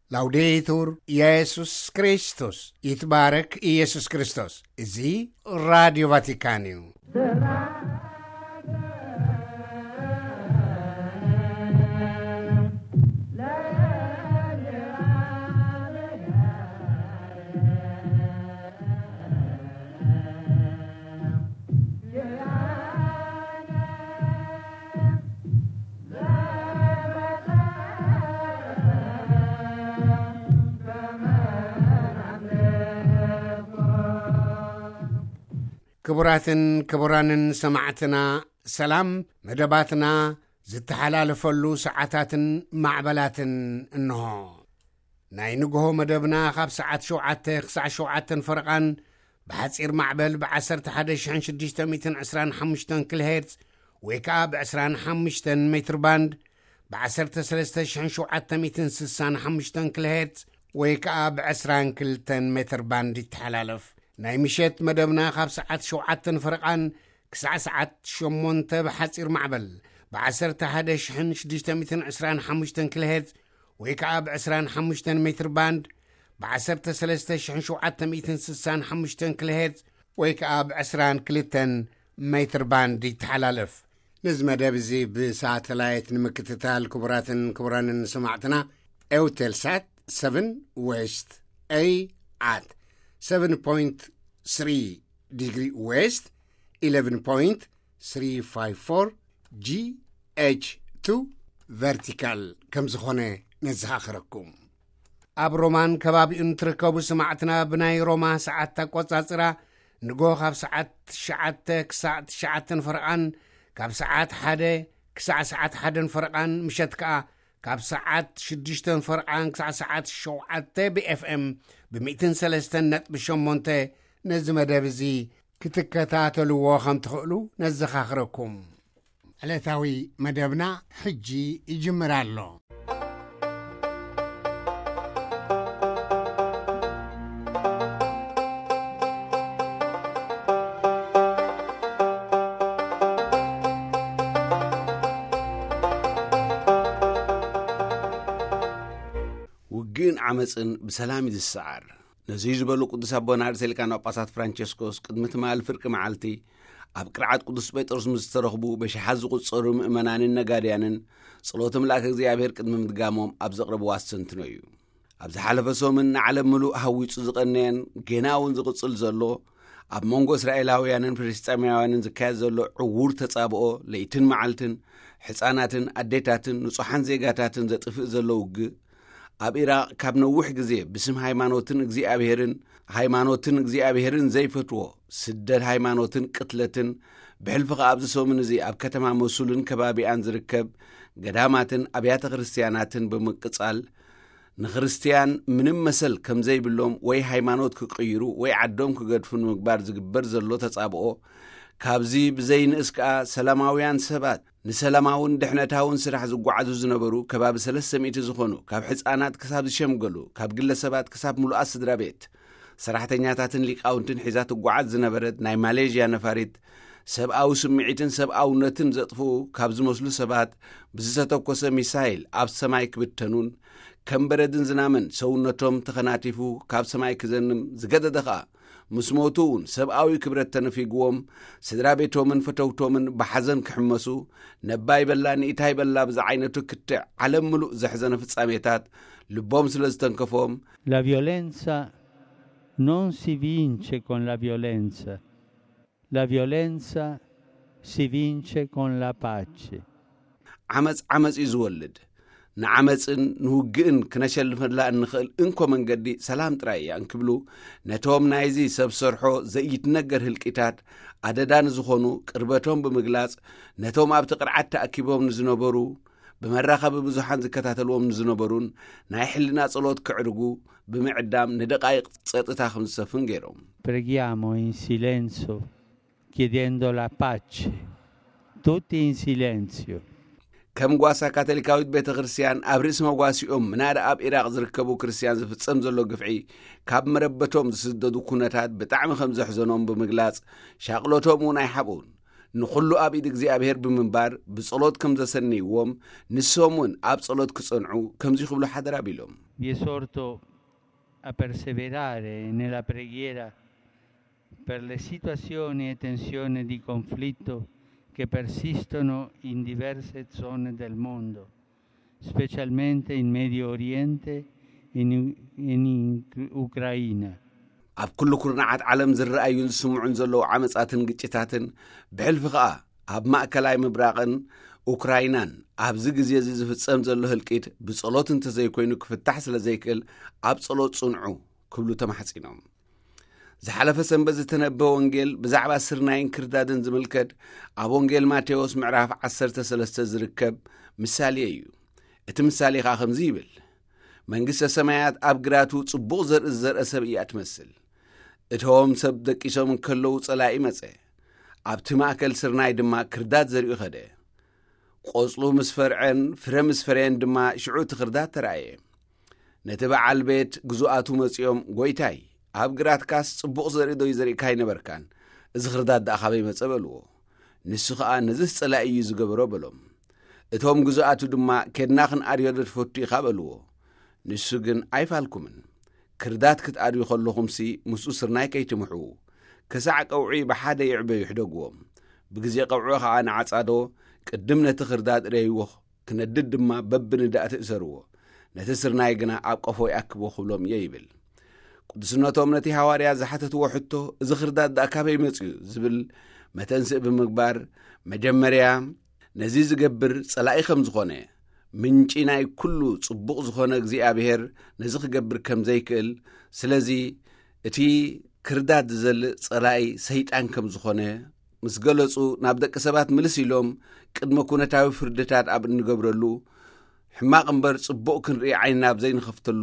ላውዴቱር ኢየሱስ ክርስቶስ ይትባረክ ኢየሱስ ክርስቶስ እዚ ራዲዮ ቫቲካን እዩ። ክቡራትን ክቡራንን ሰማዕትና ሰላም መደባትና ዝተሓላለፈሉ ሰዓታትን ማዕበላትን እንሆ ናይ ንግሆ መደብና ካብ ሰዓት 7 ክሳዕ 7 ፈረቓን ብሓፂር ማዕበል ብ11625 ኪሎሄርዝ ወይ ከዓ ብ25 ሜትር ባንድ ብ13765 ኪሎሄርዝ ወይ ከዓ ብ22 ሜትር ባንድ ይተሓላለፍ። ናይ ምሸት መደብና ካብ ሰዓት 7 ፈረቓን ክሳዕ ሰዓት 8 ብሓፂር ማዕበል ብ11625 ኪሎሄርዝ ወይ ከዓ ብ25 ሜትር ባንድ ብ13765 ኪሎሄርዝ ወይ ከዓ ብ22 ሜትር ባንድ ይተሓላለፍ። ነዚ መደብ እዚ ብሳተላይት ንምክትታል ክቡራትን ክቡራንን ሰማዕትና ኤውቴልሳት 7 ዌስት ኤ at 7.3 degree west 11.354 GH2 vertical ከም ዝኾነ ነዝኻኽረኩም። ኣብ ሮማን ከባቢኡን ትርከቡ ሰማዕትና ብናይ ሮማ ሰዓት ኣቆጻጽራ ንጎ ካብ ሰዓት 9 ክሳዕ 9 ፈረቓን ካብ ሰዓት 1 ክሳዕ ሰዓት 1 ፈረቓን ምሸት ከዓ ካብ ሰዓት 6 ፈረቓን ክሳዕ ሰዓት 7 ብኤፍኤም ብ103.8 ነዚ መደብ እዚ ክትከታተልዎ ከም ትኽእሉ ነዘኻኽረኩም። ዕለታዊ መደብና ሕጂ ይጅምር ኣሎ። ውግን ዓመፅን ብሰላም ይዝሰዓር ነዚ ዝበሉ ቅዱስ ኣቦና ርሴሊካን ጳጳሳት ፍራንቸስኮስ ቅድሚ ትማል ፍርቂ መዓልቲ ኣብ ቅርዓት ቅዱስ ጴጥሮስ ምዝተረኽቡ በሽሓት ዝቝጸሩ ምእመናንን ነጋድያንን ጸሎተ መልኣክ እግዚኣብሔር ቅድሚ ምድጋሞም ኣብ ዘቕረብዎ ኣስተንትኖ እዩ። ኣብ ዝሓለፈ ሶምን ንዓለም ምሉእ ሃዊፁ ዝቐነየን ጌና እውን ዝቕጽል ዘሎ ኣብ መንጎ እስራኤላውያንን ፍልስጥኤማውያንን ዝካየድ ዘሎ ዕውር ተጻብኦ ለይትን መዓልትን ሕፃናትን ኣዴታትን ንጹሓን ዜጋታትን ዘጥፍእ ዘሎ ውግእ ኣብ ኢራቅ ካብ ነዊሕ ግዜ ብስም ሃይማኖትን እግዚኣብሔርን ዘይፈትዎ ስደት ሃይማኖትን ቅትለትን ብሕልፊ ኣብዚ ሶምን እዚ ኣብ ከተማ መሱልን ከባቢኣን ዝርከብ ገዳማትን ኣብያተ ክርስቲያናትን ብምቅጻል ንክርስቲያን ምንም መሰል ከም ዘይብሎም ወይ ሃይማኖት ክቕይሩ ወይ ዓዶም ክገድፉ ንምግባር ዝግበር ዘሎ ተጻብኦ ካብዚ ብዘይንእስ ከዓ ሰላማውያን ሰባት ንሰላማውን ድሕነታውን ስራሕ ዝጓዓዙ ዝነበሩ ከባቢ 300 ዝኾኑ ካብ ሕፃናት ክሳብ ዝሸምገሉ ካብ ግለሰባት ክሳብ ሙሉኣት ስድራ ቤት ሰራሕተኛታትን ሊቃውንትን ሒዛ ትጓዓዝ ዝነበረት ናይ ማሌዥያ ነፋሪት ሰብኣዊ ስምዒትን ሰብኣውነትን ዘጥፉ ካብ ዝመስሉ ሰባት ብዝተተኮሰ ሚሳይል ኣብ ሰማይ ክብተኑን ከም በረድን ዝናምን ሰውነቶም ተኸናቲፉ ካብ ሰማይ ክዘንም ዝገደደ ከዓ ምስ ሞቱ እውን ሰብኣዊ ክብረት ተነፊግዎም ስድራ ቤቶምን ፈተውቶምን ብሓዘን ክሕመሱ ነባይ በላ ንኢታይ በላ ብዝዓይነቱ ክትዕ ዓለም ምሉእ ዘሕዘነ ፍጻሜታት ልቦም ስለ ዝተንከፎም La violenza non si vince con la violenza. La violenza si vince con la pace. ዓመፅ እዩ ዝወልድ ንዓመፅን ንውግእን ክነሸልፈላ እንኽእል እንኮ መንገዲ ሰላም ጥራይ እያ እንክብሉ ነቶም ናይዚ ሰብ ሰርሖ ዘይትነገር ህልቂታት ኣደዳን ዝኾኑ ቅርበቶም ብምግላጽ ነቶም ኣብቲ ቅርዓት ተኣኪቦም ንዝነበሩ ብመራኸቢ ብዙሓን ዝከታተልዎም ንዝነበሩን ናይ ሕሊና ጸሎት ክዕርጉ ብምዕዳም ንደቃይቕ ጸጥታ ከም ዝሰፍን ገይሮም Preghiamo in silenzio chiedendo la pace. Tutti in silenzio. ከም ጓሳ ካቶሊካዊት ቤተ ክርስቲያን ኣብ ርእሲ መጓሲኦም ምናደ ኣብ ኢራቅ ዝርከቡ ክርስቲያን ዝፍጸም ዘሎ ግፍዒ ካብ መረበቶም ዝስደዱ ኩነታት ብጣዕሚ ከም ዘሕዘኖም ብምግላጽ ሻቅሎቶም እውን ኣይሓቡን ንኹሉ ኣብ ኢድ እግዚኣብሔር ብምንባር ብጸሎት ከም ዘሰንይዎም ንሶምን ኣብ ጸሎት ክጸንዑ ከምዚ ይኽብሉ ሓደራ ቢሎም Vi esorto a perseverare nella preghiera per le situazioni e tensioni di conflitto che persistono in diverse zone del mondo, specialmente in Medio Oriente e in Ucraina. ኣብ ኩሉ ኩርናዓት ዓለም ዝረኣዩን ዝስምዑን ዘለዉ ዓመጻትን ግጭታትን ብሕልፊ ኸዓ ኣብ ማእከላይ ምብራቕን ኡክራይናን ኣብዚ ግዜ እዚ ዝፍጸም ዘሎ ህልቂት ብጸሎት እንተዘይኮይኑ ክፍታሕ ስለ ዘይክእል ኣብ ጸሎት ጽንዑ ክብሉ ተማሕጺኖም ዝሓለፈ ሰንበት ዝተነበበ ወንጌል ብዛዕባ ስርናይን ክርዳድን ዝምልከት ኣብ ወንጌል ማቴዎስ ምዕራፍ 13 ዝርከብ ምሳሌ እዩ እቲ ምሳሌ ኸዓ ከምዚ ይብል መንግሥተ ሰማያት ኣብ ግራቱ ጽቡቕ ዘርኢ ዝዘርአ ሰብ እያ ትመስል እቶም ሰብ ደቂሶም ከለዉ ጸላኢ መጸ ኣብቲ ማእከል ስርናይ ድማ ክርዳድ ዘሪኡ ኸደ ቆጽሉ ምስ ፈርዐን ፍረ ምስ ፈርየን ድማ ሽዑ እቲ ክርዳድ ተረኣየ ነቲ በዓል ቤት ግዙኣቱ መጺኦም ጐይታይ ኣብ ግራትካስ ጽቡቕ ዘርኢ ዶ ይዘሪእካ ይነበርካን እዚ ክርዳድ ደኣ ኻበይ መጸ በልዎ ንሱ ኸዓ ነዝስ ጸላኢ እዩ ዝገበሮ በሎም እቶም ግዙኣቱ ድማ ኬድና ክንኣርዮ ዶ ትፈቱ ኢኻ በልዎ ንሱ ግን ኣይፋልኩምን ክርዳድ ክትኣርዩ ኸለኹምሲ ምስኡ ስርናይ ከይትምሑ ክሳዕ ቀውዒ ብሓደ ይዕበዩ ይሕደግዎም ብግዜ ቀውዒ ኸዓ ንዓጻዶ ቅድም ነቲ ክርዳድ ረይዎ ክነድድ ድማ በብንዳእ ትእሰርዎ ነቲ ስርናይ ግና ኣብ ቀፎ ይኣክቦ ክብሎም እየ ይብል ቅዱስነቶም ነቲ ሃዋርያት ዝሓተትዎ ሕቶ እዚ ክርዳድ ደኣ ካበይ መጽኡ ዝብል መተንስእ ብምግባር መጀመርያ ነዚ ዝገብር ጸላኢ ከም ዝኾነ ምንጪ ናይ ኩሉ ጽቡቕ ዝኾነ እግዚኣብሔር ነዚ ክገብር ከም ዘይክእል ስለዚ እቲ ክርዳድ ዝዘልእ ጸላኢ ሰይጣን ከም ዝኾነ ምስ ገለጹ ናብ ደቂ ሰባት ምልስ ኢሎም ቅድመ ኩነታዊ ፍርድታት ኣብ እንገብረሉ ሕማቕ እምበር ጽቡቕ ክንርኢ ዓይንና ኣብ ዘይንኸፍተሉ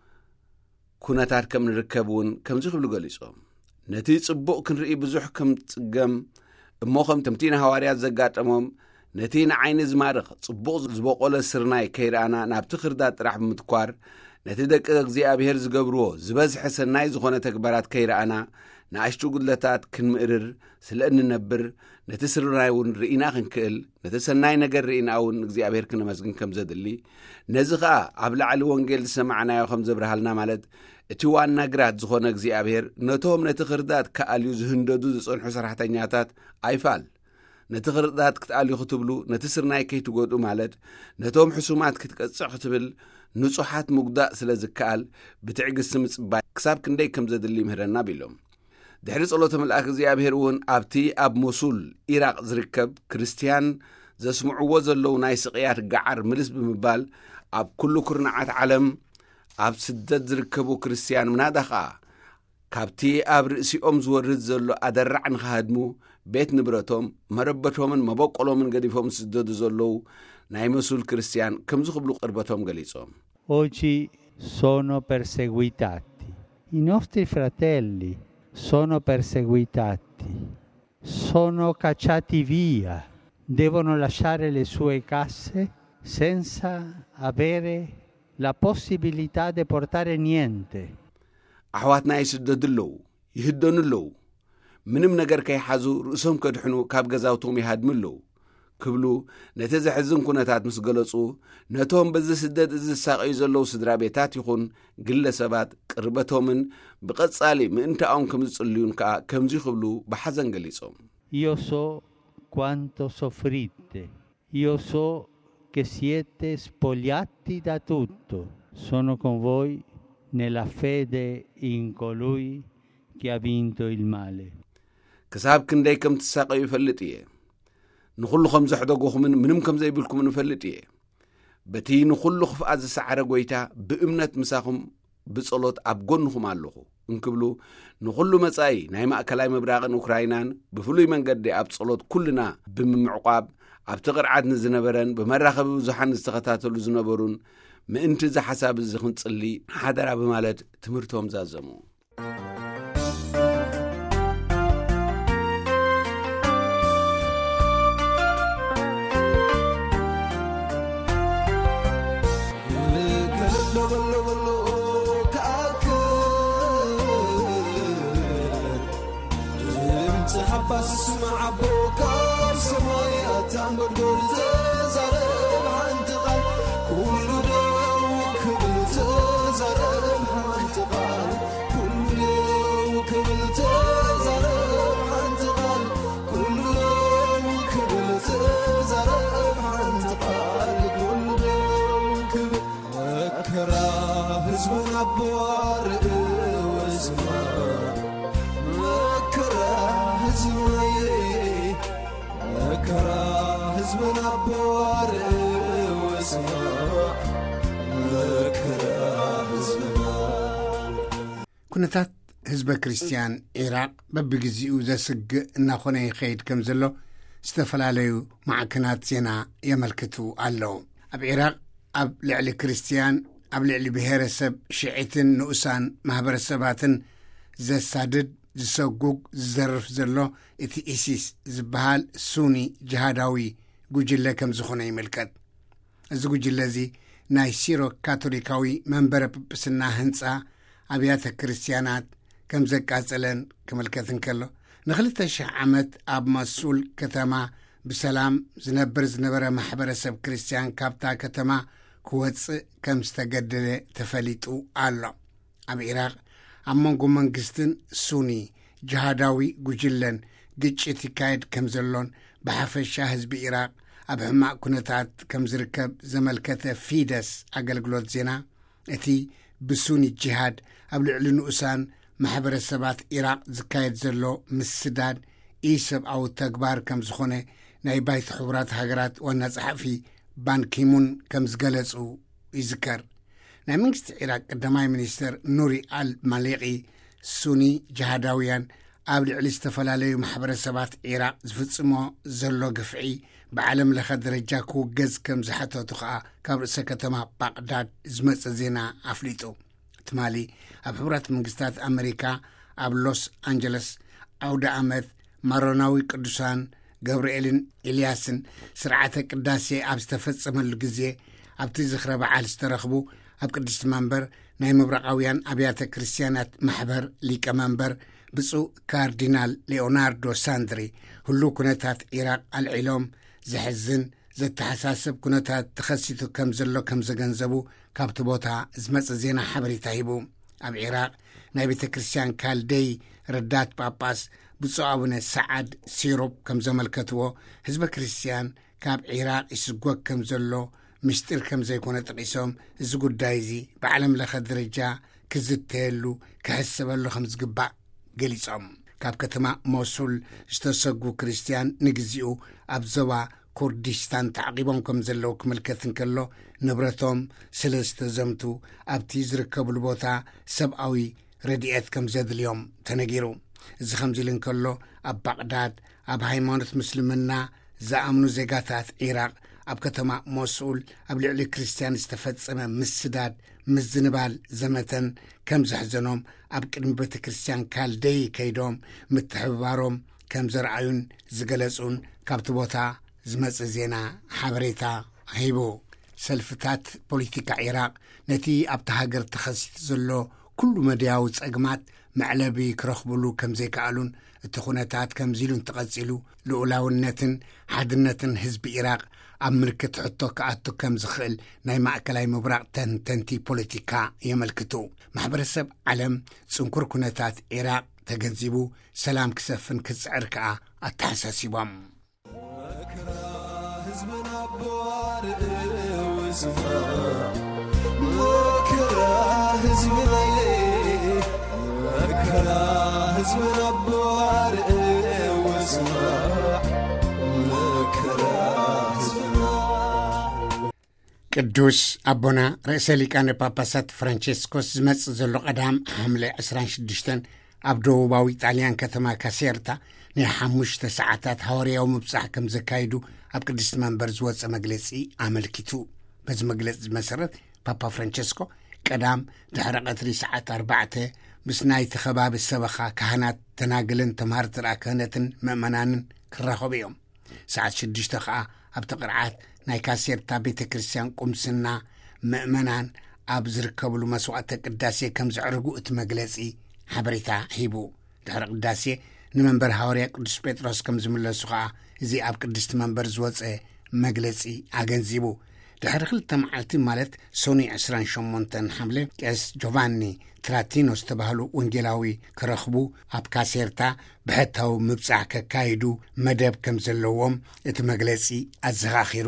ኩነታት ከም ንርከብ እውን ከምዚ ክብሉ ገሊጾም ነቲ ጽቡቕ ክንርኢ ብዙሕ ከም ጽገም እሞ ከም ተምቲና ሃዋርያት ዘጋጠሞም ነቲ ንዓይኒ ዝማርኽ ጽቡቕ ዝበቖለ ስርናይ ከይረኣና ናብቲ ክርዳድ ጥራሕ ብምትኳር ነቲ ደቂ እግዚኣብሔር ዝገብርዎ ዝበዝሐ ሰናይ ዝኾነ ተግባራት ከይረኣና ንኣሽቱ ጉድለታት ክንምእርር ስለ እንነብር ነቲ ስርናይ እውን ርኢና ክንክእል ነቲ ሰናይ ነገር ርኢና እውን እግዚኣብሔር ክነመስግን ከም ዘድሊ ነዚ ኸዓ ኣብ ላዕሊ ወንጌል ዝሰማዕናዮ ከም ዘብርሃልና ማለት እቲ ዋና ግራት ዝኾነ እግዚኣብሔር ነቶም ነቲ ክርዳድ ከኣልዩ ዝህንደዱ ዝጸንሑ ሰራሕተኛታት ኣይፋል ነቲ ክርዳድ ክትኣልዩ ክትብሉ ነቲ ስርናይ ከይትጐድኡ ማለት ነቶም ሕሱማት ክትቀጽዕ ክትብል ንጹሓት ምጉዳእ ስለ ዝከኣል ብትዕግስቲ ምጽባይ ክሳብ ክንደይ ከም ዘድሊ ምህረና ቢሎም ድሕሪ ጸሎተ መልኣክ እግዚኣብሔር እውን ኣብቲ ኣብ ሞሱል ኢራቅ ዝርከብ ክርስቲያን ዘስምዕዎ ዘለዉ ናይ ስቕያት ገዓር ምልስ ብምባል ኣብ ኩሉ ኩርናዓት ዓለም ኣብ ስደት ዝርከቡ ክርስቲያን ምናዳ ኸዓ ካብቲ ኣብ ርእሲኦም ዝወርድ ዘሎ ኣደራዕ ንኸሃድሙ ቤት ንብረቶም መረበቶምን መበቆሎምን ገዲፎም ዝስደዱ ዘለዉ ናይ መሱል ክርስቲያን ከም ዝኽብሉ ቅርበቶም ገሊጾም Oggi sono perseguitati. I nostri fratelli sono perseguitati. Sono cacciati via. Devono lasciare le sue case senza avere la possibilità di portare niente. ኣሕዋትና ይስደዱ ኣለዉ ይህደኑ ኣለዉ ምንም ነገር ከይሓዙ ርእሶም ከድሕኑ ካብ ገዛውቶም ይሃድሙ ኣለዉ ክብሉ ነቲ ዘሕዝን ኩነታት ምስ ገለጹ ነቶም በዚ ስደት እዚ ዝሳቐዩ ዘለዉ ስድራ ቤታት ይኹን ግለሰባት ቅርበቶምን ብቐጻሊ ምእንታኦም ከም ዝጽልዩን ከዓ ከምዚ ይኽብሉ ብሓዘን ገሊጾም Io so quanto soffrite. Io so che siete spogliati da tutto. Sono con voi nella fede in colui che ha vinto il male. ክሳብ ክንደይ ከም ትሳቐዩ ይፈልጥ እየ ንኹሉ ከም ዘሕደጎኹምን ምንም ከም ዘይብልኩምን ይፈልጥ እየ በቲ ንኹሉ ክፍኣት ዝሰዓረ ጐይታ ብእምነት ምሳኹም ብጸሎት ኣብ ጐንኹም ኣለኹ እንክብሉ ንኹሉ መጻኢ ናይ ማእከላይ ምብራቕን ኡክራይናን ብፍሉይ መንገዲ ኣብ ጸሎት ኩልና ብምምዕቋብ ኣብቲ ቅርዓት ንዝነበረን ብመራኸቢ ብዙሓን ዝተኸታተሉ ዝነበሩን ምእንቲ ዝሓሳብ እዚ ክንጽሊ ሓደራ ብማለት ትምህርቶም ዛዘሙ حبس مع بوكا سمايات عم بقول تزارب حنتقال كل دو كبل تزارب حنتقال كل دو كبل تزارب حنتقال كل دو كبل تزارب حنتقال كل دو كبل وكرا هزمنا بوار وزمان وكرا هزمي وكرا هزمنا بوار وزمان وكرا هزمنا ኩነታት ህዝበ ክርስቲያን ኢራቅ በብግዚኡ ዘስግእ እናኾነ ይኸይድ ከም ዘሎ ዝተፈላለዩ ማዕከናት ዜና የመልክቱ ኣለዉ። ኣብ ኢራቅ ኣብ ልዕሊ ክርስቲያን ኣብ ልዕሊ ብሔረሰብ ሽዒትን ንኡሳን ማሕበረሰባትን ዘሳድድ ዝሰጉግ ዝዘርፍ ዘሎ እቲ ኢሲስ ዝበሃል ሱኒ ጅሃዳዊ ጉጅለ ከም ዝኾነ ይምልከት። እዚ ጉጅለ እዚ ናይ ሲሮ ካቶሊካዊ መንበረ ጵጵስና ህንፃ ኣብያተ ክርስቲያናት ከም ዘቃጸለን ክምልከትን ከሎ ን2,000 ዓመት ኣብ መሱል ከተማ ብሰላም ዝነበረ ማሕበረሰብ ክርስቲያን ካብታ ከተማ ክወፅእ ከም ዝተገደለ ተፈሊጡ ኣሎ። ኣብ ኢራቅ ኣብ መንጎ መንግስትን ሱኒ ጅሃዳዊ ጉጅለን ግጭት ይካየድ ከም ዘሎን ብሓፈሻ ህዝቢ ኢራቅ ኣብ ሕማቅ ኩነታት ከም ዝርከብ ዘመልከተ ፊደስ ኣገልግሎት ዜና እቲ ብሱኒ ጅሃድ ኣብ ልዕሊ ንኡሳን ማሕበረሰባት ኢራቅ ዝካየድ ዘሎ ምስዳድ ኢሰብኣዊ ተግባር ከም ዝኾነ ናይ ባይት ሕቡራት ሃገራት ዋና ጸሓፊ ባንኪሙን ከም ዝገለጹ ይዝከር። ናይ መንግስቲ ኢራቅ ቀዳማይ ሚኒስተር ኑሪ አልማሊቂ ሱኒ ጅሃዳውያን ኣብ ልዕሊ ዝተፈላለዩ ማሕበረሰባት ኢራቅ ዝፍጽሞ ዘሎ ግፍዒ ብዓለም ለኸ ደረጃ ክውገዝ ከም ዝሓተቱ ከዓ ካብ ርእሰ ከተማ ባቅዳድ ዝመጸ ዜና ኣፍሊጡ። ትማሊ ኣብ ሕቡራት መንግስታት ኣሜሪካ ኣብ ሎስ አንጀለስ ኣውደ ዓመት ማሮናዊ ቅዱሳን ገብርኤልን ኤልያስን ስርዓተ ቅዳሴ ኣብ ዝተፈጸመሉ ግዜ ኣብቲ ዝኽረ በዓል ዝተረኽቡ ኣብ ቅድስቲ መንበር ናይ ምብራቃውያን ኣብያተ ክርስቲያናት ማሕበር ሊቀ መንበር ብፁዕ ካርዲናል ሌኦናርዶ ሳንድሪ ሁሉ ኩነታት ኢራቅ ኣልዒሎም ዘሕዝን ዘተሓሳስብ ኩነታት ተኸሲቱ ከም ዘሎ ከም ዘገንዘቡ ካብቲ ቦታ ዝመጸ ዜና ሓበሬታ ሂቡ። ኣብ ኢራቅ ናይ ቤተ ክርስቲያን ካልደይ ረዳት ጳጳስ ብፁዕ ኣቡነ ሰዓድ ሲሮብ ከም ዘመልከትዎ ህዝበ ክርስቲያን ካብ ኢራቅ ይስጎግ ከም ዘሎ ምስጢር ከም ዘይኮነ ጠቂሶም እዚ ጉዳይ እዚ ብዓለም ለኸ ደረጃ ክዝተየሉ ክሕሰበሉ ከም ዝግባእ ገሊጾም። ካብ ከተማ ሞሱል ዝተሰጉ ክርስቲያን ንግዚኡ ኣብ ዞባ ኩርዲስታን ተዓቂቦም ከም ዘለዉ ክምልከትን ከሎ ንብረቶም ስለ ዝተዘምቱ ኣብቲ ዝርከብሉ ቦታ ሰብኣዊ ረድኤት ከም ዘድልዮም ተነጊሩ። እዚ ከምዚ ኢሉ እንከሎ ኣብ ባቅዳድ ኣብ ሃይማኖት ምስልምና ዝኣምኑ ዜጋታት ኢራቅ ኣብ ከተማ ሞሱል ኣብ ልዕሊ ክርስቲያን ዝተፈጸመ ምስዳድ ምዝንባል ዘመተን ከም ዘሕዘኖም ኣብ ቅድሚ ቤተ ክርስቲያን ካልደይ ከይዶም ምትሕብባሮም ከም ዘረኣዩን ዝገለጹን ካብቲ ቦታ ዝመጽ ዜና ሓበሬታ ሂቡ። ሰልፍታት ፖለቲካ ኢራቅ ነቲ ኣብቲ ሃገር ተኸሲቱ ዘሎ ኩሉ መድያዊ ጸግማት መዕለቢ ክረኽብሉ ከም ዘይከኣሉን እቲ ኩነታት ከምዚ ኢሉ እንተቐጺሉ ልኡላውነትን ሓድነትን ህዝቢ ኢራቅ ኣብ ምልክት ሕቶ ክኣቱ ከም ዝኽእል ናይ ማእከላይ ምብራቕ ተንተንቲ ፖለቲካ የመልክቱ። ማሕበረሰብ ዓለም ጽንኩር ኩነታት ኢራቅ ተገንዚቡ ሰላም ክሰፍን ክጽዕር ከዓ ኣተሓሳሲቦም ቅዱስ ኣቦና ርእሰ ሊቃነ ጳጳሳት ፍራንቼስኮስ ዝመጽእ ዘሎ ቀዳም ሓምለ 26 ኣብ ደቡባዊ ጣልያን ከተማ ካሴርታ ናይ 5 ሰዓታት ሃዋርያዊ ምብጻሕ ከም ዘካይዱ ኣብ ቅድስቲ መንበር ዝወፀ መግለጺ ኣመልኪቱ። በዚ መግለጺ መሰረት ፓፓ ፍራንቼስኮ ቀዳም ድሕሪ ቀትሪ ሰዓት 4 ምስ ናይቲ ከባቢ ሰበኻ ካህናት ተናግልን ተምሃርቲ ርአ ክህነትን ምእመናንን ክራኸቡ እዮም። ሰዓት 6 ከዓ ኣብ ተቕርዓት ናይ ካሴርታ ቤተ ክርስቲያን ቁምስና ምእመናን ኣብ ዝርከብሉ መስዋዕተ ቅዳሴ ከም ዘዕርጉ እቲ መግለጺ ሓበሬታ ሂቡ። ድሕሪ ቅዳሴ ንመንበር ሐዋርያ ቅዱስ ጴጥሮስ ከም ዝምለሱ ከዓ እዚ ኣብ ቅድስቲ መንበር ዝወፀ መግለጺ ኣገንዚቡ ድሕሪ 2 መዓልቲ ማለት ሶኒ 28 ሓምለ ቄስ ጆቫኒ ትራቲኖ ዝተባህሉ ወንጌላዊ ክረኽቡ ኣብ ካሴርታ ብሕታዊ ምብጻሕ ከካይዱ መደብ ከም ዘለዎም እቲ መግለጺ ኣዘኻኺሩ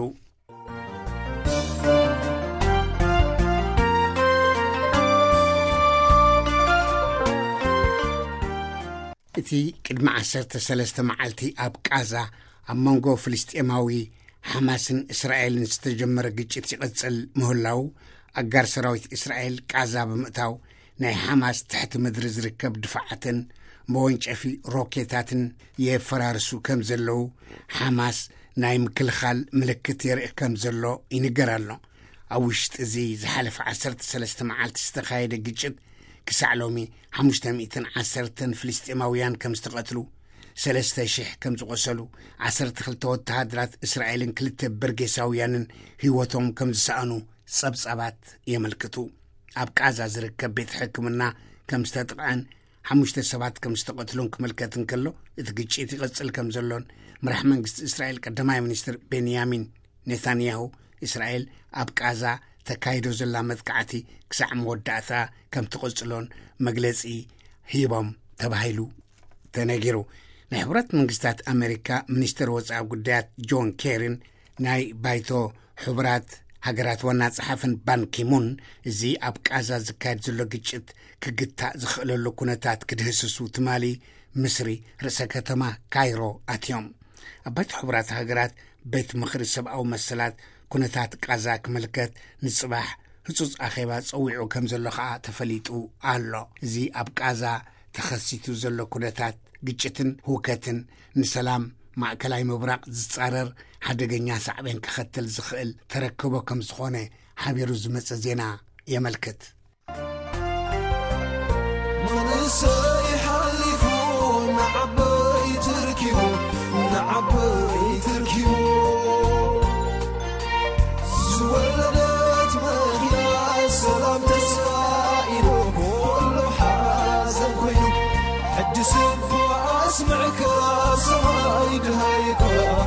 እቲ ቅድሚ 13 መዓልቲ ኣብ ቃዛ ኣብ መንጎ ፍልስጤማዊ ሓማስን እስራኤልን ዝተጀመረ ግጭት ይቕጽል ምህላው ኣጋር ሰራዊት እስራኤል ቃዛ ብምእታው ናይ ሓማስ ትሕቲ ምድሪ ዝርከብ ድፍዓትን መወንጨፊ ሮኬታትን የፈራርሱ ከም ዘለዉ ሓማስ ናይ ምክልኻል ምልክት የርኢ ከም ዘሎ ይንገር ኣሎ ኣብ ውሽጢ እዚ ዝሓለፈ 13 መዓልቲ ዝተኻየደ ግጭት ክሳዕ ሎሚ 510 ፍልስጤማውያን ከም ዝተቐትሉ 3,000 ከም ዝቆሰሉ 12 ወተሃደራት እስራኤልን 2 በርጌሳውያንን ህይወቶም ከም ዝሰኣኑ ጸብጻባት የመልክቱ ኣብ ቃዛ ዝርከብ ቤት ሕክምና ከም ዝተጥቅዐን 5 ሰባት ከም ዝተቐትሉን ክምልከትን ከሎ እቲ ግጭት ይቕጽል ከም ዘሎን መራሒ መንግስቲ እስራኤል ቀዳማይ ሚኒስትር ቤንያሚን ኔታንያሁ እስራኤል ኣብ ቃዛ ተካይዶ ዘላ መጥቃዕቲ ክሳዕ መወዳእታ ከም ትቕጽሎን መግለጺ ሂቦም ተባሂሉ ተነጊሩ ናይ ሕብረት መንግስታት ኣሜሪካ ሚኒስትር ወጻኢ ጉዳያት ጆን ኬሪን ናይ ባይቶ ሕብራት ሃገራት ዋና ጸሓፍን ባንኪሙን እዚ ኣብ ቃዛ ዝካየድ ዘሎ ግጭት ክግታእ ዝኽእለሉ ኩነታት ክድህስሱ ትማሊ ምስሪ ርእሰ ከተማ ካይሮ ኣትዮም ኣብ ባይቶ ሕብራት ሃገራት ቤት ምኽሪ ሰብኣዊ መሰላት ኩነታት ቃዛ ክምልከት ንጽባሕ ህጹጽ ኣኼባ ጸዊዑ ከም ዘሎ ከዓ ተፈሊጡ ኣሎ እዚ ኣብ ቃዛ ተኸሲቱ ዘሎ ኩነታት ግጭትን ህውከትን ንሰላም ማእከላይ ምብራቕ ዝጻረር ሓደገኛ ሳዕቤን ክኸተል ዝኽእል ተረክቦ ከም ዝኾነ ሓቢሩ ዝመጸ ዜና የመልክት መንእሰይ ሓሊፉ ንዓበይ ትርኪቡ ዝወለደት መኪና ሰላም ተስፋ ኢሉ ኩሉ ሓዘን ኮይኑ ሕድስ እኳ ኣስምዕካ ሰማይ ድሃይካ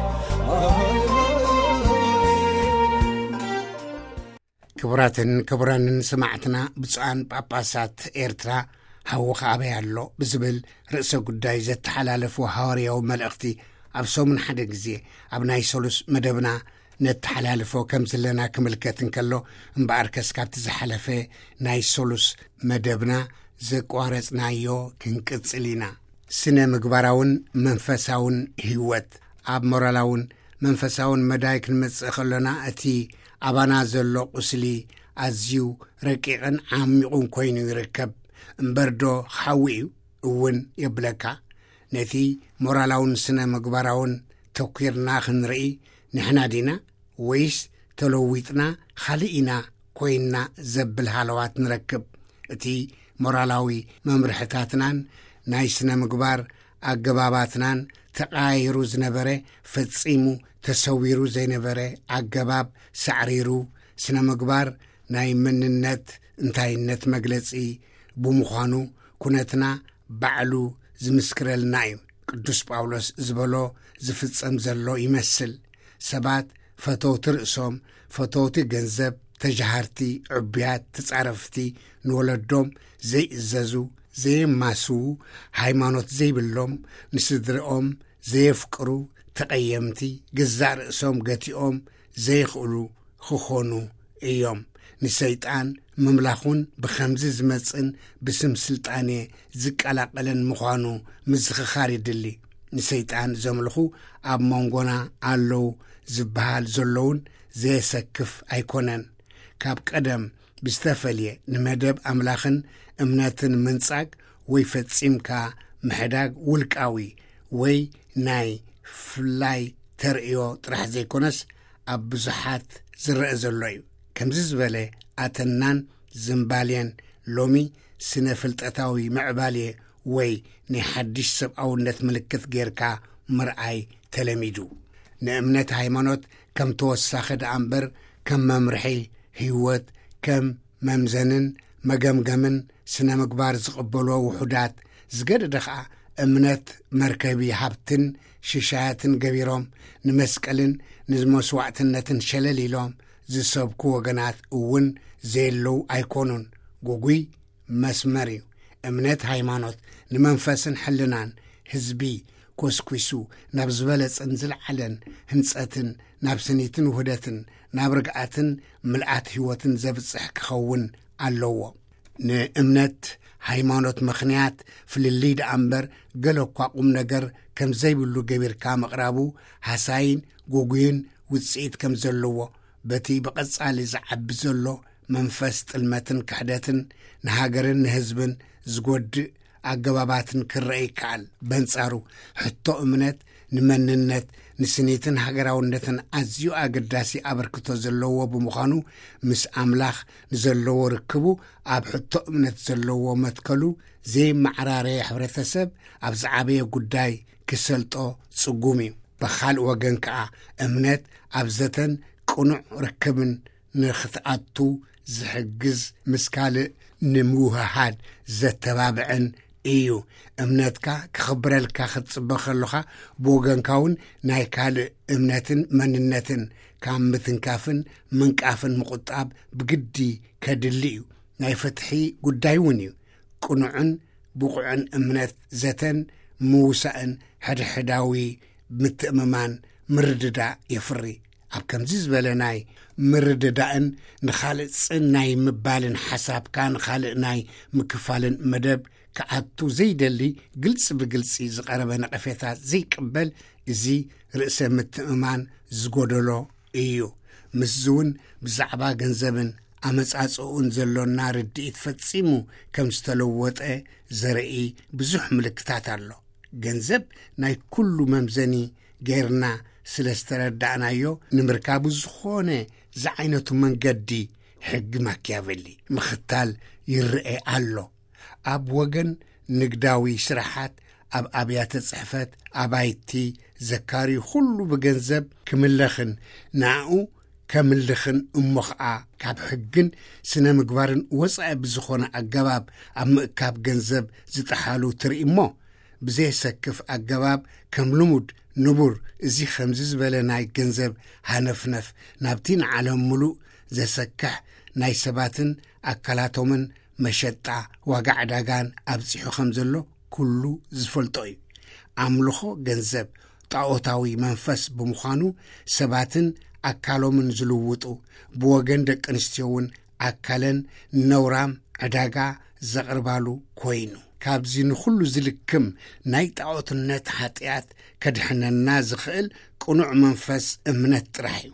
ክቡራትን ክቡራንን ሰማዕትና ብፁዓን ጳጳሳት ኤርትራ ሃወኻ ኣበይ ኣሎ ብዝብል ርእሰ ጉዳይ ዘተሓላለፉ ሃዋርያዊ መልእኽቲ ኣብ ሰሙን ሓደ ግዜ ኣብ ናይ ሰሉስ መደብና ነተሓላልፎ ከም ዘለና ክምልከት እንከሎ እምበኣር ከስካብቲ ዝሓለፈ ናይ ሰሉስ መደብና ዘቋረጽናዮ ክንቅጽል ኢና ስነ ምግባራውን መንፈሳውን ህይወት ኣብ ሞራላውን መንፈሳውን መዳይ ክንመጽእ ከለና እቲ ኣባና ዘሎ ቁስሊ ኣዝዩ ረቂቕን ዓሚቑን ኮይኑ ይርከብ እምበርዶ ሓዊኡ እውን የብለካ ነቲ ሞራላውን ስነ ምግባራውን ተኲርና ክንርኢ ንሕና ዲና ወይስ ተለዊጥና ኻሊኢና ኮይንና ዘብል ሃለዋት ንረክብ እቲ ሞራላዊ መምርሕታትናን ናይ ስነ ምግባር ኣገባባትናን ተቃይሩ ዝነበረ ፈጺሙ ተሰዊሩ ዘይነበረ ኣገባብ ሳዕሪሩ ስነ ምግባር ናይ መንነት እንታይነት መግለጺ ብምዃኑ ኩነትና ባዕሉ ዝምስክረልና እዩ ቅዱስ ጳውሎስ ዝበሎ ዝፍጸም ዘሎ ይመስል ሰባት ፈተውቲ ርእሶም ፈተውቲ ገንዘብ ተጃሃርቲ ዕብያት ተጻረፍቲ ንወለዶም ዘይእዘዙ ዘይማስዉ ሃይማኖት ዘይብሎም ንስድሪኦም ዘየፍቅሩ ተቐየምቲ ገዛእ ርእሶም ገቲኦም ዘይኽእሉ ክኾኑ እዮም ንሰይጣን ምምላኹን ብኸምዚ ዝመጽን ብስም ስልጣኔ ዝቀላቀለን ምዃኑ ምዝኽኻር ይድሊ ንሰይጣን ዘምልኹ ኣብ መንጎና ኣለዉ ዝበሃል ዘለውን ዘየሰክፍ ኣይኮነን ካብ ቀደም ብዝተፈልየ ንመደብ ኣምላኽን እምነትን ምንጻግ ወይ ፈጺምካ ምሕዳግ ውልቃዊ ወይ ናይ ፍላይ ተርእዮ ጥራሕ ዘይኮነስ ኣብ ብዙሓት ዝረአ ዘሎ እዩ ከምዚ ዝበለ ኣተናን ዝምባልየን ሎሚ ስነ ፍልጠታዊ ምዕባልየ ወይ ናይ ሓድሽ ሰብኣውነት ምልክት ጌርካ ምርኣይ ተለሚዱ ንእምነት ሃይማኖት ከም ተወሳኺ ደኣ እምበር ከም መምርሒ ህይወት ከም መምዘንን መገምገምን ስነ ምግባር ዝቕበሎ ውሑዳት ዝገደደ ከዓ እምነት መርከቢ ሃብትን ሽሻያትን ገቢሮም ንመስቀልን ንመስዋዕትነትን ሸለል ኢሎም ዝሰብኩ ወገናት እውን ዘየለዉ ኣይኮኑን። ጉጉይ መስመር እዩ። እምነት ሃይማኖት ንመንፈስን ሕልናን ህዝቢ ኮስኩሱ ናብ ዝበለጽን ዝለዓለን ህንጸትን ናብ ስኒትን ውህደትን ናብ ርግኣትን ምልኣት ህይወትን ዘብጽሕ ክኸውን ኣለዎ። ንእምነት ሃይማኖት ምኽንያት ፍልልይ ደኣ እምበር ገለ እኳ ቁም ነገር ከም ዘይብሉ ገቢርካ ምቕራቡ ሃሳይን ጉጉይን ውፅኢት ከም ዘለዎ በቲ ብቐጻሊ ዝዓቢ ዘሎ መንፈስ ጥልመትን ክሕደትን ንሃገርን ንህዝብን ዝጐድእ ኣገባባትን ክርአ ይከኣል። በንጻሩ ሕቶ እምነት ንመንነት ንስኒትን ሃገራውነትን ኣዝዩ ኣገዳሲ ኣበርክቶ ዘለዎ ብምዃኑ ምስ ኣምላኽ ንዘለዎ ርክቡ ኣብ ሕቶ እምነት ዘለዎ መትከሉ ዘይመዕራረየ ሕብረተሰብ ኣብ ዝዓበየ ጉዳይ ክሰልጦ ጽጉም እዩ። ብኻልእ ወገን ከዓ እምነት ኣብ ዘተን ቅኑዕ ርክብን ንኽትኣቱ ዝሕግዝ ምስ ካልእ ንምውህሃድ ዘተባብዕን እዩ። እምነትካ ክኽብረልካ ክትጽበ ኸለኻ ብወገንካ እውን ናይ ካልእ እምነትን መንነትን ካብ ምትንካፍን ምንቃፍን ምቝጣብ ብግዲ ከድሊ እዩ። ናይ ፍትሒ ጉዳይ እውን እዩ። ቅኑዕን ብቑዕን እምነት ዘተን ምውሳእን ሕድሕዳዊ ምትእምማን ምርድዳእ የፍሪ። ኣብ ከምዚ ዝበለ ናይ ምርድዳእን ንኻልእ ጽናይ ምባልን ሓሳብካ ንኻልእ ናይ ምክፋልን መደብ ክኣቱ ዘይደሊ ግልጽ ብግልጺ ዝቐረበ ነቐፌታት ዘይቅበል እዚ ርእሰ ምትእምማን ዝጐደሎ እዩ። ምስዚ እውን ብዛዕባ ገንዘብን ኣመጻጽኡን ዘሎና ርድኢት ፈጺሙ ከም ዝተለወጠ ዘርኢ ብዙሕ ምልክታት ኣሎ። ገንዘብ ናይ ኩሉ መምዘኒ ገይርና ስለ ዝተረዳእናዮ ንምርካቡ ዝኾነ ዝዓይነቱ መንገዲ ሕጊ ማኪያቨሊ ምኽታል ይርአ ኣሎ። ኣብ ወገን ንግዳዊ ስራሓት፣ ኣብ ኣብያተ ጽሕፈት፣ ኣባይቲ ዘካሪ ኩሉ ብገንዘብ ክምለኽን ናኡ ከምልኽን እሞ ኸዓ ካብ ሕግን ስነ ምግባርን ወፃኢ ብዝኾነ ኣገባብ ኣብ ምእካብ ገንዘብ ዝጠሓሉ ትርኢ እሞ ብዘይሰክፍ ኣገባብ ከም ልሙድ ንቡር እዚ ከምዚ ዝበለ ናይ ገንዘብ ሃነፍነፍ ናብቲ ንዓለም ሙሉእ ዘሰክሕ ናይ ሰባትን ኣካላቶምን መሸጣ ዋጋ ዕዳጋን ኣብፂሑ ከም ዘሎ ኩሉ ዝፈልጦ እዩ። ኣምልኾ ገንዘብ ጣዖታዊ መንፈስ ብምዃኑ ሰባትን ኣካሎምን ዝልውጡ ብወገን ደቂ ኣንስትዮ እውን ኣካለን ነውራም ዕዳጋ ዘቕርባሉ ኮይኑ ካብዚ ንኹሉ ዝልክም ናይ ጣዖትነት ኃጢኣት ከድሕነና ዝኽእል ቅኑዕ መንፈስ እምነት ጥራሕ እዩ።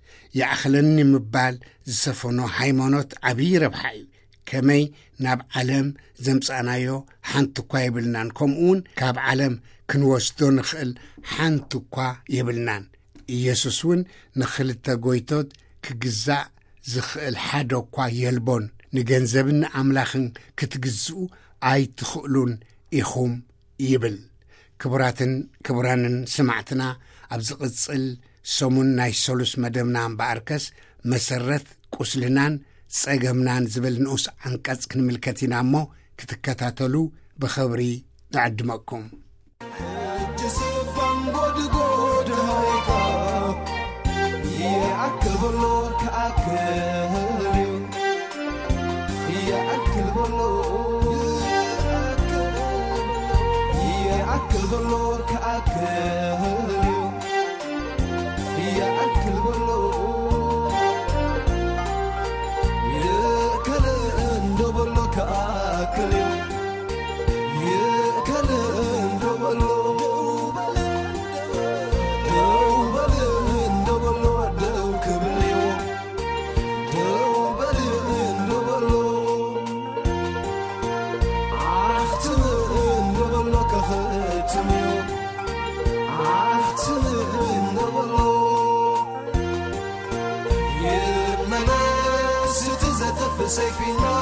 ይኣኽለኒ ምባል ዝሰፈኖ ሃይማኖት ዓብዪ ረብሓ እዩ። ከመይ ናብ ዓለም ዘምጻናዮ ሓንቲ እኳ የብልናን፣ ከምኡውን ካብ ዓለም ክንወስዶ ንኽእል ሓንቲ እኳ የብልናን። ኢየሱስ እውን ንኽልተ ጎይቶት ክግዛእ ዝኽእል ሓደ እኳ የልቦን፣ ንገንዘብን ኣምላኽን ክትግዝኡ ኣይትኽእሉን ኢኹም ይብል። ክቡራትን ክቡራንን ስማዕትና ኣብ ዝቕጽል ሰሙን ናይ ሰሉስ መደብና እምበኣርከስ መሰረት ቁስልናን ጸገምናን ዝብል ንኡስ አንቀጽ ክንምልከት ኢና እሞ ክትከታተሉ ብኽብሪ ንዕድመኩም። سيفنا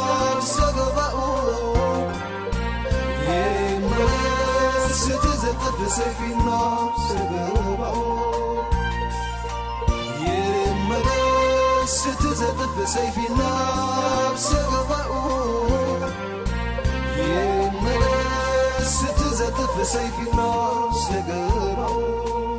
سقباؤ يمنا ستزقف سيفنا سقباؤ يمنا ستزقف سيفنا سقباؤ يمنا ستزقف سيف النار سيقرأوا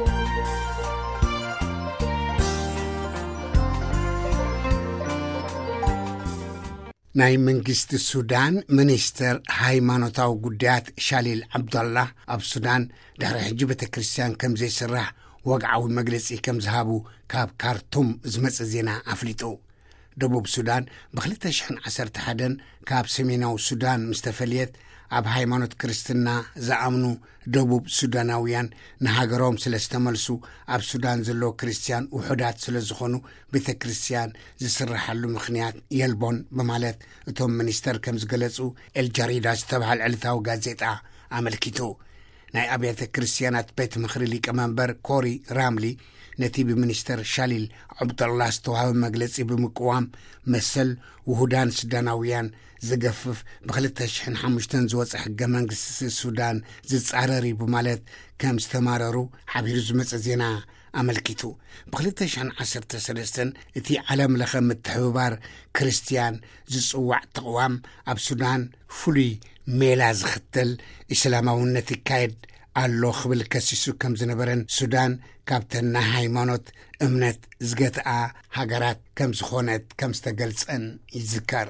ናይ መንግስቲ ሱዳን ሚኒስተር ሃይማኖታዊ ጉዳያት ሻሊል ዓብዱላህ ኣብ ሱዳን ድሕሪ ሕጂ ቤተክርስትያን ከም ዘይስራሕ ወግዓዊ መግለጺ ከም ዝሃቡ ካብ ካርቱም ዝመጽ ዜና ኣፍሊጡ ደቡብ ሱዳን ብ2011 ካብ ሰሜናዊ ሱዳን ምስተፈልየት ኣብ ሃይማኖት ክርስትና ዝኣምኑ ደቡብ ሱዳናውያን ንሃገሮም ስለ ዝተመልሱ ኣብ ሱዳን ዘሎ ክርስቲያን ውሑዳት ስለ ዝኾኑ ቤተ ክርስቲያን ዝስራሓሉ ምኽንያት የልቦን በማለት እቶም ሚኒስተር ከም ዝገለጹ ኤልጃሪዳ ዝተባህል ዕለታዊ ጋዜጣ ኣመልኪቱ ናይ ኣብያተ ክርስቲያናት ቤት ምኽሪ ሊቀመንበር ኮሪ ራምሊ ነቲ ብሚኒስተር ሻሊል ዓብዱላህ ዝተዋህበ መግለጺ ብምቅዋም መሰል ውሁዳን ሱዳናውያን ዝገፍፍ ብ2005 ዝወፅእ ሕገ መንግስቲ ሱዳን ዝጻረሪ በማለት ከም ዝተማረሩ ሓቢሩ ዝመጽ ዜና ኣመልኪቱ ብ2013 እቲ ዓለም ለኸ ምትሕብባር ክርስቲያን ዝጽዋዕ ተቕዋም ኣብ ሱዳን ፍሉይ ሜላ ዝኽተል እስላማውነት ይካየድ ኣሎ ክብል ከሲሱ ከም ዝነበረን ሱዳን ካብተን ናይ ሃይማኖት እምነት ዝገትኣ ሃገራት ከም ዝኾነት ከም ዝተገልጸን ይዝከር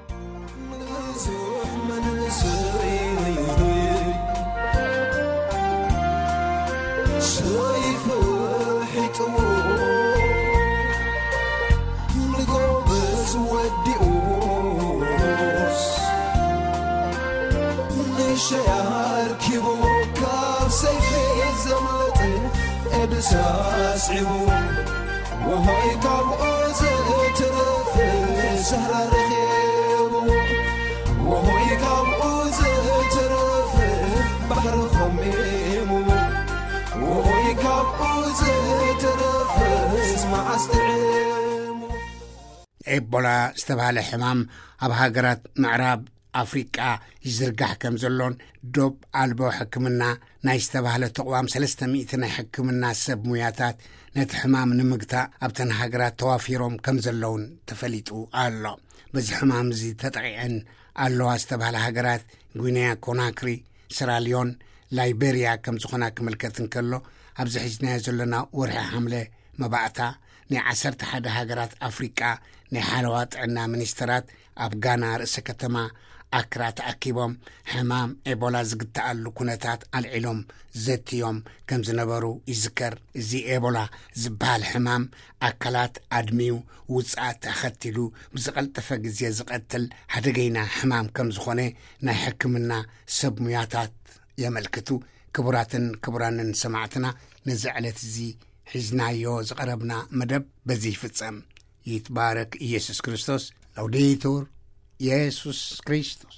شيار كيبو كاب سيفي زملت ادساسعبو وهاي كاب اوزت رفي سهر رخيبو وهاي كاب اوزت رفي بحر خميمو وهاي كاب اوزت رفي اسمع استعيمو إيبولا استبهال حمام أب هاجرات معراب أفريقيا يزرقح كم زلون دوب ألبو حكمنا نايستبهال تقوام 300 ناي حكمنا سب مياتات نتحمام نمقتا أبتن هاجرات توافيروم كم زلون تفليتو الله بز حمام زي تطعيعن الله استبهال هاجرات غينيا كوناكري سراليون لايبيريا كم زخونا كملكتن كله أبز حجنا زلنا ورح حملة مبعتا ني 11 هاجرات أفريقيا ني حالوات عنا منسترات أبغانا رأس كتما أكرات أكيبهم حمام إيبولا زقتألو كونتات العلوم زيتيوم كم زنبرو يذكر زي إيبولا زبال حمام أكلات أدميو وزقات أختلو بزقل تفق زي زقتل حدقينا حمام كم زخوني نحكمنا سبمياتات يملكتو كبران سمعتنا نزعلت زي حزنايو زقربنا مدب بزي فتسم يتبارك يسوس كريستوس لوديتور يسوس كريستوس